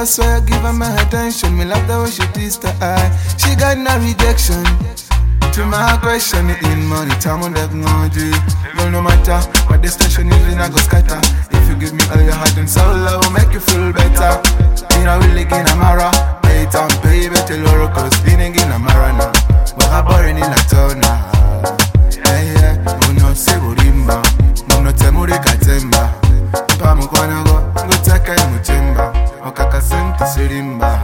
swear I give her my attention. Me love the way she twist her eye. She got no rejection to my question. In money, time on that noji. Well, no matter what the station is, I go scatter. If you give me all your heart and soul, I will make you feel better. You know, really get a mara. Pay time, pay better, Loro, cause in a mara now. But I'm born in a town now. Yeah, Muno Seburimba, Muno Temuri Katemba. Pamukwana go take a mutimba. Okaka sent to Sirimba.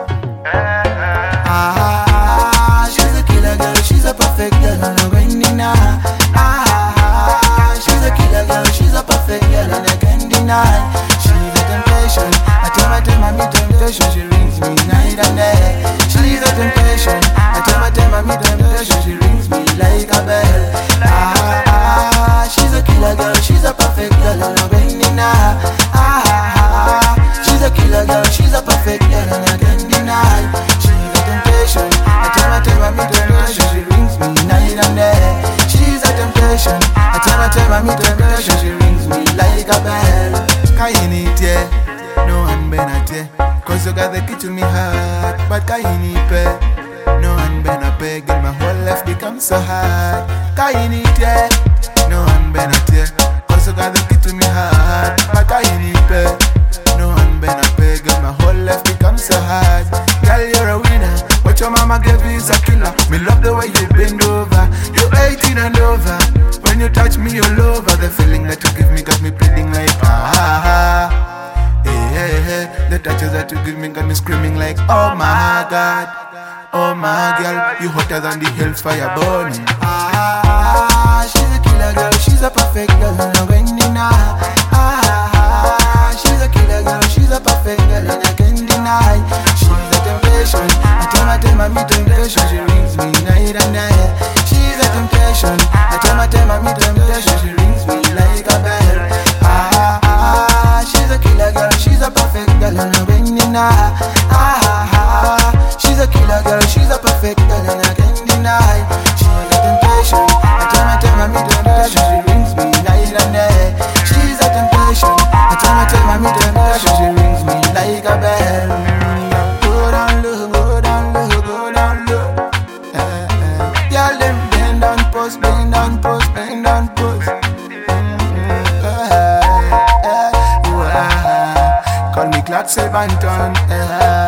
She's a killer girl, she's a perfect girl, and I'm going now. She's a killer girl, she's a perfect girl, and I can't deny. She's a temptation. I tell my temptation, she rings me night and day. She's a temptation. I tell my temptation, she rings me like a bell. She's a killer girl, she's a perfect girl, and I'm going now. She's a killer girl, she's a perfect girl, and I can't deny. She's a temptation. I tell my temptation, she rings me night and day. She's a temptation. I tell my temptation, she rings me like a bell. Kainite, no one benate. Cause you got the key to me heart. But Kainipe, no one benate. Girl, my whole life becomes so hard. Kainite, no one benate. Cause you got the key to me heart. But Kainipe, no one benate. Girl, my whole life becomes so hard. Girl, you're a winner. What your mama gave you is a killer. Me love the way you bend over. You 18 and over. When you touch me all over. The feeling that you give me got me pleading like the touches that you give me got me screaming like, oh my God. Oh my girl, you hotter than the hellfire burning. She's a killer girl, she's a perfect girl, and I'm going now. She's a killer girl, she's a perfect girl, and I can't deny. She's a temptation. I tell my temptation, she rings me night and day. She's a temptation. I tell my temptation, she rings me like a bell. She's a killer girl, she's a perfect girl, and I'm going now. She's a killer girl, she's a perfect girl, and I can't deny. She's a temptation. I tell my temptation, she rings me night and day. She's a temptation. I tell my temptation, she rings me like a bell. Go down low, go down low, go down low. Y'all them bend on post, bend on post, bend on post. Call me Clark Silvanton.